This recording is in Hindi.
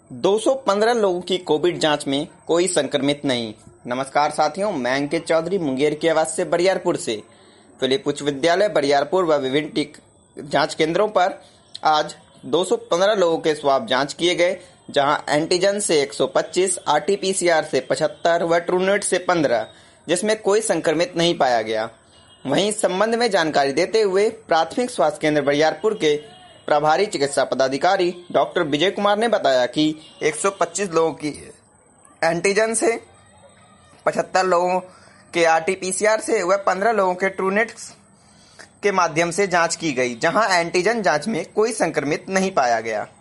215 लोगों की कोविड जांच में कोई संक्रमित नहीं। नमस्कार साथियों, मैं अंकित चौधरी मुंगेर की आवाज से बरियारपुर से। फिलिप उच्च विद्यालय बरियारपुर व विभिन्न जांच केंद्रों पर आज 215 लोगों के स्वाब जांच किए गए, जहां एंटीजन से 125, आरटीपीसीआर से 75 व ट्रूनेट से 15, जिसमें कोई संक्रमित नहीं पाया गया। वहीं इस संबंध में जानकारी देते हुए प्राथमिक स्वास्थ्य केंद्र बरियारपुर के प्रभारी चिकित्सा पदाधिकारी डॉक्टर विजय कुमार ने बताया कि 125 लोगों की एंटीजन से, 75 लोगों के आरटीपीसीआर से व 15 लोगों के ट्रूनेट के माध्यम से जांच की गई, जहां एंटीजन जांच में कोई संक्रमित नहीं पाया गया।